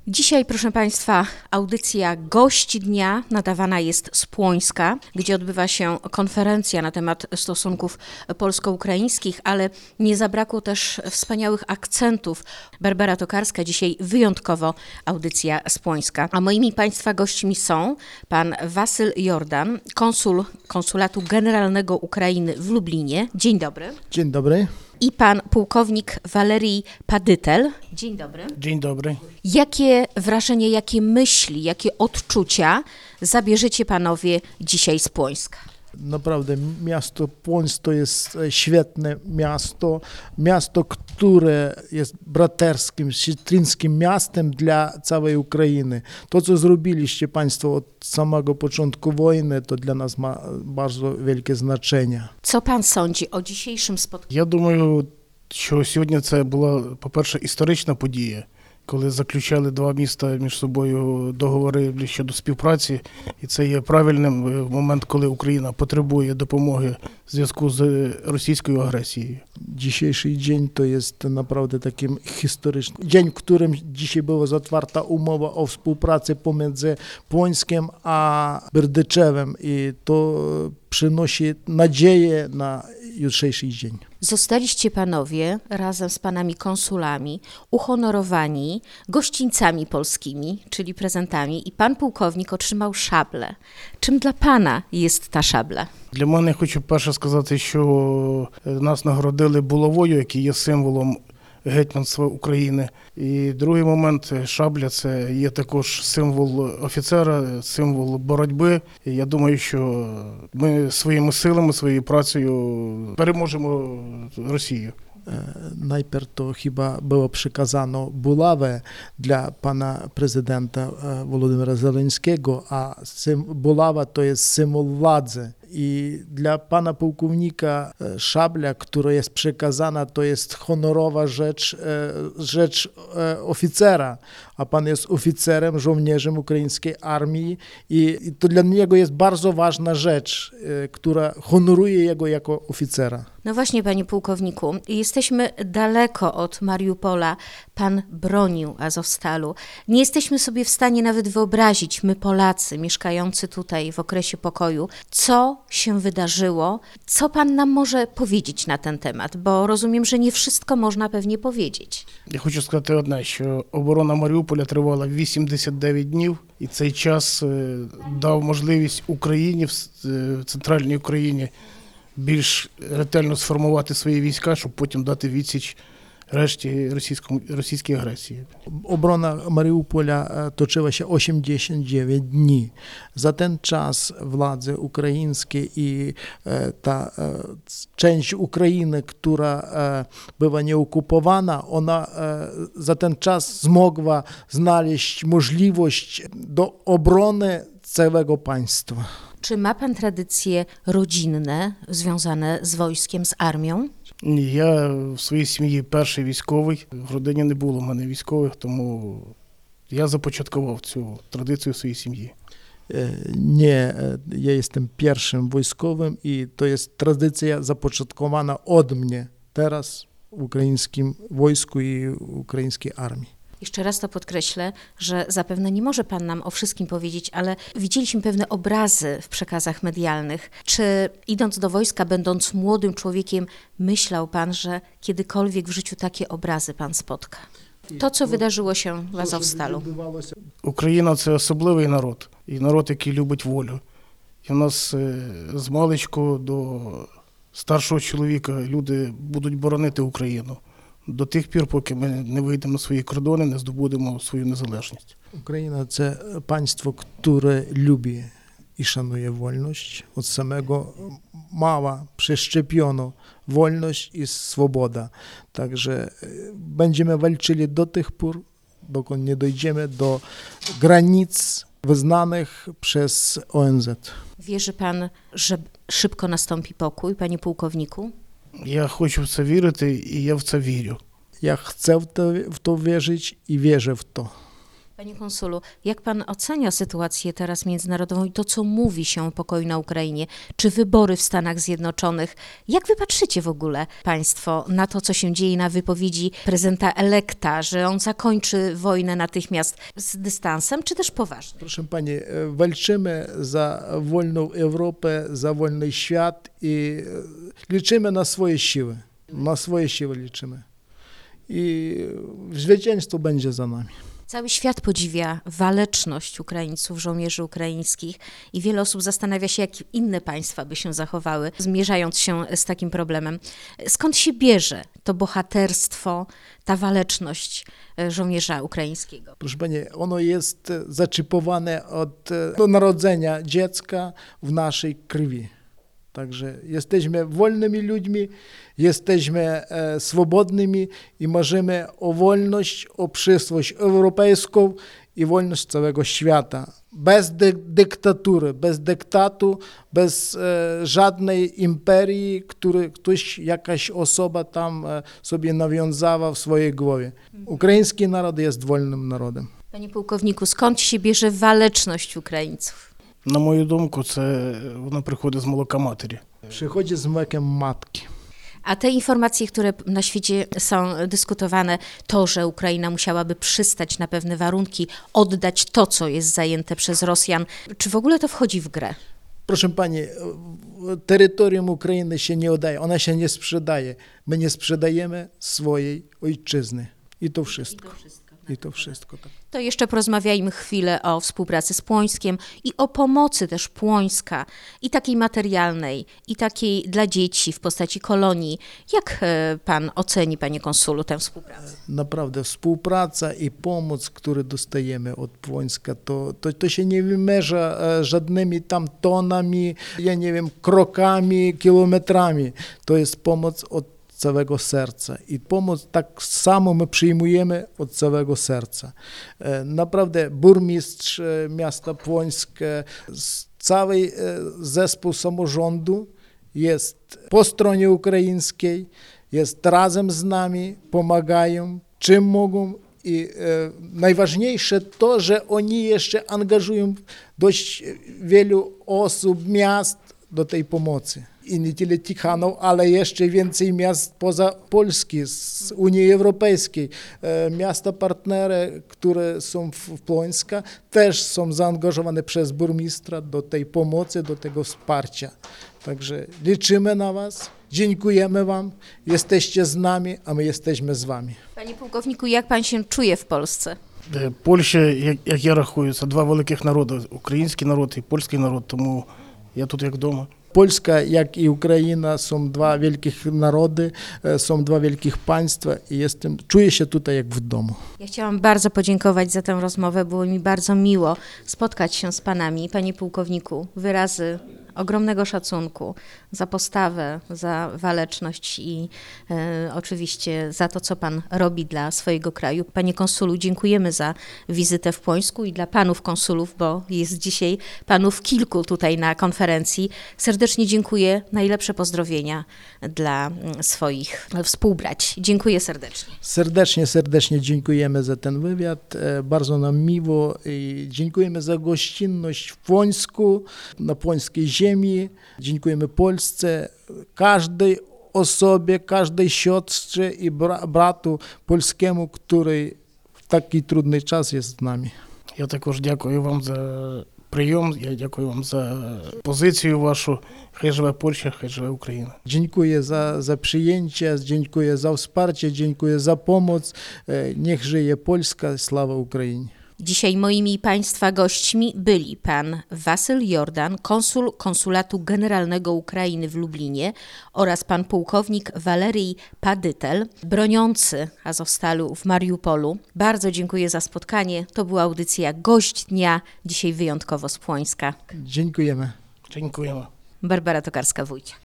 Dzisiaj, proszę Państwa, audycja Gość Dnia nadawana jest z Płońska, gdzie odbywa się konferencja na temat stosunków polsko-ukraińskich, ale nie zabrakło też wspaniałych akcentów. Barbara Tokarska, dzisiaj wyjątkowo audycja z Płońska. A moimi Państwa gośćmi są pan Wasyl Jordan, konsul Konsulatu Generalnego Ukrainy w Lublinie. Dzień dobry. Dzień dobry. I pan pułkownik Walerij Padytel. Dzień dobry. Dzień dobry. Jakie wrażenie, jakie myśli, jakie odczucia zabierzecie panowie dzisiaj z Płońska? Naprawdę miasto Płońsk to jest świetne miasto, które jest braterskim, siostrzyńskim miastem dla całej Ukrainy. To, co zrobiliście Państwo od samego początku wojny, to dla nas ma bardzo wielkie znaczenie. Co pan sądzi o dzisiejszym spotkaniu? Я думаю, що сьогодні це була, по-перше, історична подія, коли заключали два міста між собою договори щодо співпраці, і це є правильним в момент, коли Україна потребує допомоги w związku z rosyjską agresją. Dzisiejszy dzień to jest naprawdę takim historycznym dzień, w którym dzisiaj była zawarta umowa o współpracy pomiędzy Płońskiem a Berdyczewem i to przynosi nadzieję na jutrzejszy dzień. Zostaliście panowie razem z panami konsulami uhonorowani gościńcami polskimi, czyli prezentami, i pan pułkownik otrzymał szablę. Czym dla pana jest ta szabla? Для мене хочу перше сказати, що нас нагородили булавою, який є символом гетьманства України. І другий момент, шабля – це є також символ офіцера, символ боротьби. І я думаю, що ми своїми силами, своєю працею переможемо Росію. Najpierw to chyba było przekazano bulawę dla pana prezydenta Wolodymyra Zełenskiego, a bulawa to jest symbol władzy. I dla pana pułkownika szabla, która jest przekazana, to jest honorowa rzecz oficera, a pan jest oficerem, żołnierzem ukraińskiej armii i to dla niego jest bardzo ważna rzecz, która honoruje jego jako oficera. No właśnie, panie pułkowniku, jesteśmy daleko od Mariupola. Pan bronił Azowstalu. Nie jesteśmy sobie w stanie nawet wyobrazić, my Polacy mieszkający tutaj w okresie pokoju, co się wydarzyło. Co pan nam może powiedzieć na ten temat? Bo rozumiem, że nie wszystko można pewnie powiedzieć. Я хочу сказати одне, що оборона Маріуполя тривала 89 днів, і цей час дав можливість Україні, в центральній Україні, більш ретельно сформувати свої війська, щоб потім дати відсіч решті російській агресії. Obrona Mariupola toczyła się 89 dni. Za ten czas władze ukraińskie i ta część Ukrainy, która była nieokupowana, ona za ten czas zmogła znaleźć możliwość do obrony całego państwa. Czy ma pan tradycje rodzinne związane z wojskiem, z armią? Ні, я в своїй сім'ї перший військовий, в родині не було в мене військових, тому я започаткував цю традицію в своїй сім'ї. Nie, ja jestem pierwszym wojskowym i to jest tradycja zapoczątkowana od mnie teraz w ukraińskim wojsku i ukraińskiej armii. Jeszcze raz to podkreślę, że zapewne nie może pan nam o wszystkim powiedzieć, ale widzieliśmy pewne obrazy w przekazach medialnych. Czy idąc do wojska, będąc młodym człowiekiem, myślał pan, że kiedykolwiek w życiu takie obrazy pan spotka? To, co wydarzyło się w Azowstalu. Україна – це особливий народ, і народ, який любить волю. І у нас з маличку до старшого чоловіка люди будуть боронити Україну до тих пір, поки ми не вийдемо на свої кордони, не здобудемо свою незалежність. Ukraina to państwo, które lubi i szanuje wolność. Od samego mała przeszczepiono wolność i swoboda. Także będziemy walczyli do tych pór, dokąd nie dojdziemy do granic wyznanych przez ONZ. Wierzy pan, że szybko nastąpi pokój, panie pułkowniku? Я хочу в це вірити, і я в це вірю. Ja chcę w to wierzyć i wierzę w to. Panie konsulu, jak pan ocenia sytuację teraz międzynarodową i to, co mówi się o pokoju na Ukrainie, czy wybory w Stanach Zjednoczonych? Jak wy patrzycie w ogóle państwo na to, co się dzieje, na wypowiedzi prezydenta elekta, że on zakończy wojnę natychmiast z dystansem, czy też poważnie? Proszę pani, walczymy za wolną Europę, za wolny świat i liczymy na swoje siły. Na swoje siły liczymy. I zwycięstwo będzie za nami. Cały świat podziwia waleczność Ukraińców, żołnierzy ukraińskich i wiele osób zastanawia się, jak inne państwa by się zachowały, zmierzając się z takim problemem. Skąd się bierze to bohaterstwo, ta waleczność żołnierza ukraińskiego? Proszę pani, ono jest zaczipowane od narodzenia dziecka w naszej krwi. Także jesteśmy wolnymi ludźmi, jesteśmy swobodnymi i marzymy o wolność, o przyszłość europejską i wolność całego świata. Bez dyktatury, bez dyktatu, bez żadnej imperii, który jakaś osoba tam sobie nawiązała w swojej głowie. Ukraiński naród jest wolnym narodem. Panie pułkowniku, skąd się bierze waleczność Ukraińców? На мою думку, воно приходить з молока матері. Przychodzi z mlekiem matki. A te informacje, które na świecie są dyskutowane, to, że Ukraina musiałaby przystać na pewne warunki, oddać to, co jest zajęte przez Rosjan, czy w ogóle to wchodzi w grę? Proszę pani, terytorium Ukrainy się nie oddaje, ona się nie sprzedaje. My nie sprzedajemy swojej ojczyzny. I to wszystko. I to wszystko. Tak. To jeszcze porozmawiajmy chwilę o współpracy z Płońskiem i o pomocy też Płońska, i takiej materialnej, i takiej dla dzieci w postaci kolonii. Jak pan oceni, panie konsulu, tę współpracę? Naprawdę, współpraca i pomoc, które dostajemy od Płońska, to się nie wymierza żadnymi tam tonami, ja nie wiem, krokami, kilometrami. To jest pomoc od całego serca i pomoc tak samo my przyjmujemy od całego serca. Naprawdę burmistrz miasta Płońsk, cały zespół samorządu jest po stronie ukraińskiej, jest razem z nami, pomagają czym mogą i najważniejsze to, że oni jeszcze angażują dość wielu osób, miast do tej pomocy. I nie tyle Tichanów, ale jeszcze więcej miast poza Polski, z Unii Europejskiej. Miasta partnery, które są w Płońska, też są zaangażowane przez burmistrza do tej pomocy, do tego wsparcia. Także liczymy na was, dziękujemy wam, jesteście z nami, a my jesteśmy z wami. Panie pułkowniku, jak pan się czuje w Polsce? Польща, як я рахую, це два великих народи. Український народ і польський народ, тому я тут як вдома. Polska, jak i Ukraina są dwa wielkich narody, są dwa wielkich państwa i czuję się tutaj jak w domu. Ja chciałam bardzo podziękować za tę rozmowę. Było mi bardzo miło spotkać się z panami. Panie pułkowniku, wyrazy ogromnego szacunku za postawę, za waleczność i oczywiście za to, co pan robi dla swojego kraju. Panie konsulu, dziękujemy za wizytę w Płońsku i dla panów konsulów, bo jest dzisiaj panów kilku tutaj na konferencji. Serdecznie dziękuję. Najlepsze pozdrowienia dla swoich współbraci. Dziękuję serdecznie. Serdecznie dziękujemy za ten wywiad. Bardzo nam miło i dziękujemy za gościnność w Płońsku, na płońskiej ziemi. Dziękujemy Polsce, każdej osobie, każdej siostrze i bratu polskiemu, który w taki trudny czas jest z nami. Я також дякую вам за прийом, я дякую вам за позицію вашу. Хай живе Польща, хай живе Україна. Dziękuję za przyjęcie, dziękuję za wsparcie, dziękuję za pomoc. Niech żyje Polska, sława Ukrainie. Dzisiaj moimi i Państwa gośćmi byli pan Wasyl Jordan, konsul Konsulatu Generalnego Ukrainy w Lublinie oraz pan pułkownik Waleryj Padytel, broniący Azowstalu w Mariupolu. Bardzo dziękuję za spotkanie. To była audycja Gość Dnia, dzisiaj wyjątkowo z Płońska. Dziękujemy. Дякуємо. Barbara Tokarska-Wójcik.